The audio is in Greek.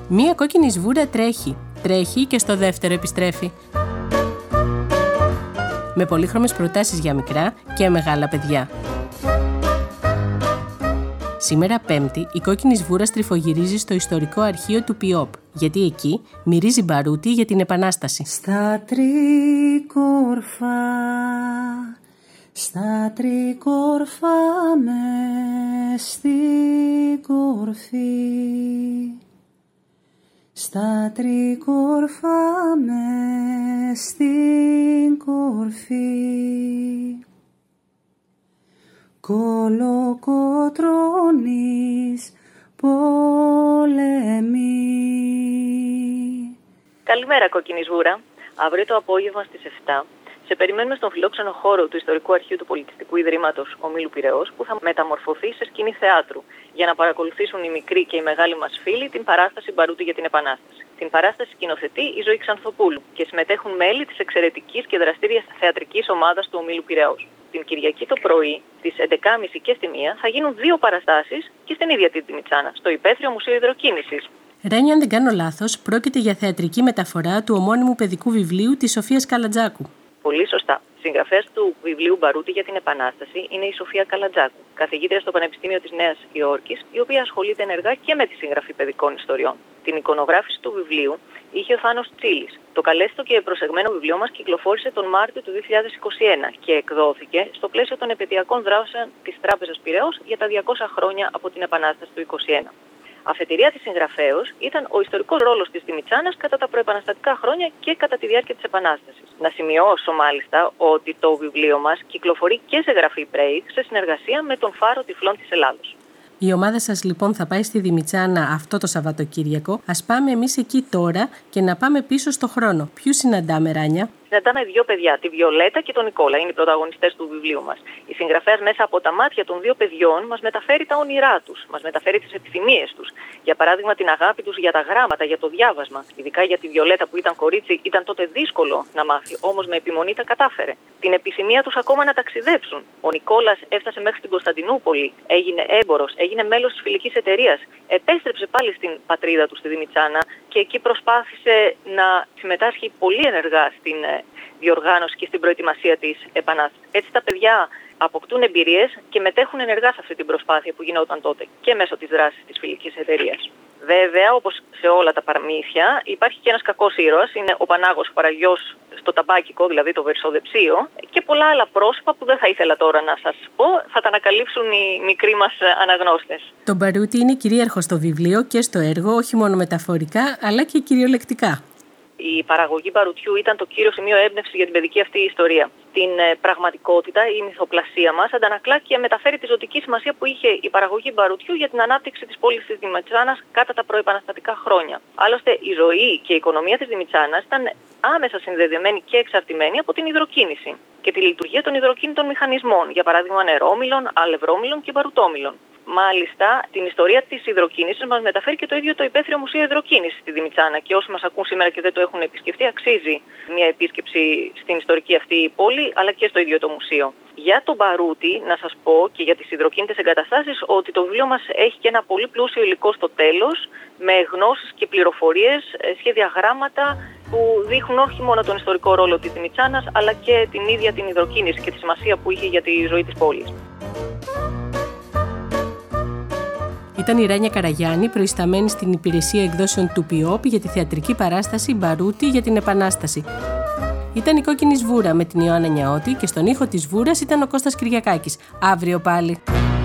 Μία κόκκινη σβούρα τρέχει και στο δεύτερο επιστρέφει. Με πολύχρωμες προτάσεις για μικρά και μεγάλα παιδιά. Σήμερα Πέμπτη, η κόκκινη σβούρα στριφογυρίζει στο ιστορικό αρχείο του ΠΙΟΠ, γιατί εκεί μυρίζει μπαρούτι για την Επανάσταση. Στα τρίκορφα μες στην κορφή, στα τρίκορφα μες στην κορφή, κολοκοτρώνεις πολεμή. Καλημέρα κόκκινη σβούρα. Αύριο το απόγευμα στις 7 σε περιμένουμε στον φιλόξενο χώρο του Ιστορικού Αρχείου του Πολιτιστικού Ιδρύματος Ομίλου Πειραιώς, που θα μεταμορφωθεί σε σκηνή θεάτρου για να παρακολουθήσουν οι μικροί και οι μεγάλοι μας φίλοι την παράσταση Μπαρούτι για την Επανάσταση. Την παράσταση σκηνοθετεί η Ζωή Ξανθοπούλου και συμμετέχουν μέλη της εξαιρετικής και δραστήριας θεατρικής ομάδας του Ομίλου Πειραιώς. Την Κυριακή το πρωί, στις 11.30 και στη 1, θα γίνουν 2 παραστάσεις και στην ίδια τη Δημητσάνα, στο Υπαίθριο Μουσείο Υδροκίνησης. Ρένια, αν δεν κάνω λάθος, πρόκειται για θεατρική μεταφορά του ομώνυμου παιδικού βιβλίου της Σοφίας Καλατζάκου. Πολύ σωστά. Συγγραφέας του βιβλίου Μπαρούτι για την Επανάσταση είναι η Σοφία Καλατζάκου, καθηγήτρια στο Πανεπιστήμιο της Νέας Υόρκης, η οποία ασχολείται ενεργά και με τη συγγραφή παιδικών ιστοριών. Την εικονογράφηση του βιβλίου είχε ο Θάνος Τσίλης. Το καλέσθητο και προσεγμένο βιβλίο μας κυκλοφόρησε τον Μάρτιο του 2021 και εκδόθηκε στο πλαίσιο των επαιτειακών δράσεων της Τράπεζας Πειραιώς για τα 200 χρόνια από την Επανάσταση του 2021. Αφετηρία της συγγραφέως ήταν ο ιστορικός ρόλος της Δημητσάνας κατά τα προεπαναστατικά χρόνια και κατά τη διάρκεια της Επανάστασης. Να σημειώσω μάλιστα ότι το βιβλίο μας κυκλοφορεί και σε γραφή Break σε συνεργασία με τον Φάρο Τυφλών της Ελλάδος. Η ομάδα σας λοιπόν θα πάει στη Δημητσάνα αυτό το Σαββατοκύριακο. Ας πάμε εμείς εκεί τώρα και να πάμε πίσω στο χρόνο. Ποιους συναντάμε, Ράνια? Συναντάμε 2 παιδιά, τη Βιολέτα και τον Νικόλα, είναι οι πρωταγωνιστές του βιβλίου μας. Η συγγραφέας μέσα από τα μάτια των 2 παιδιών μας μεταφέρει τα όνειρά τους, μας μεταφέρει τις επιθυμίες τους. Για παράδειγμα, την αγάπη τους για τα γράμματα, για το διάβασμα. Ειδικά για τη Βιολέτα που ήταν κορίτσι, ήταν τότε δύσκολο να μάθει, όμως με επιμονή τα κατάφερε. Την επιθυμία τους ακόμα να ταξιδέψουν. Ο Νικόλας έφτασε μέχρι την Κωνσταντινούπολη, έγινε έμπορος, έγινε μέλος της φιλικής εταιρείας. Επέστρεψε πάλι στην πατρίδα του, στη Δημητσάνα, και εκεί προσπάθησε να συμμετάσχει πολύ ενεργά στην διοργάνωση και στην προετοιμασία της Επανάστασης. Έτσι τα παιδιά αποκτούν εμπειρίες και μετέχουν ενεργά σε αυτή την προσπάθεια που γινόταν τότε και μέσω της δράσης της φιλικής εταιρείας. Βέβαια, όπως σε όλα τα παραμύθια, υπάρχει και ένας κακός ήρωας, είναι ο Πανάγος, ο παραγιός στο ταμπάκικο, δηλαδή το Βερσοδεψίο, και πολλά άλλα πρόσωπα που δεν θα ήθελα τώρα να σας πω, θα τα ανακαλύψουν οι μικροί μας αναγνώστες. Το Μπαρούτι είναι κυρίαρχο στο βιβλίο και στο έργο, όχι μόνο μεταφορικά, αλλά και κυριολεκτικά. Η παραγωγή μπαρουτιού ήταν το κύριο σημείο έμπνευσης για την παιδική αυτή ιστορία. Την πραγματικότητα, η μυθοπλασία μας αντανακλά και μεταφέρει τη ζωτική σημασία που είχε η παραγωγή μπαρουτιού για την ανάπτυξη της πόλης της Δημητσάνας κατά τα προεπαναστατικά χρόνια. Άλλωστε, η ζωή και η οικονομία της Δημητσάνας ήταν άμεσα συνδεδεμένη και εξαρτημένη από την υδροκίνηση και τη λειτουργία των υδροκίνητων μηχανισμών, για παράδειγμα νερόμυλων, αλευρόμυλων και μπαρουτόμυλων. Μάλιστα, την ιστορία της υδροκίνησης μας μεταφέρει και το ίδιο το Υπαίθριο Μουσείο Υδροκίνησης στη Δημητσάνα, και όσοι μας ακούν σήμερα και δεν το έχουν επισκεφτεί, αξίζει μια επίσκεψη στην ιστορική αυτή πόλη, αλλά και στο ίδιο το μουσείο. Για το Μπαρούτι, να σας πω, και για τις υδροκίνητες εγκαταστάσεις, ότι το βιβλίο μας έχει και ένα πολύ πλούσιο υλικό στο τέλος, με γνώσεις και πληροφορίες, σχέδια γράμματα που δείχνουν όχι μόνο τον ιστορικό ρόλο της Δημητσάνας, αλλά και την ίδια την υδροκίνηση και τη σημασία που είχε για τη ζωή της πόλης. Ήταν η Ράνια Καραγιάννη, προϊσταμένη στην υπηρεσία εκδόσεων του ΠΙΟΠ για τη θεατρική παράσταση Μπαρούτι για την Επανάσταση. Ήταν η Κόκκινη Σβούρα με την Ιωάννα Νιαώτη και στον ήχο της Σβούρας ήταν ο Κώστας Κυριακάκης. Αύριο πάλι.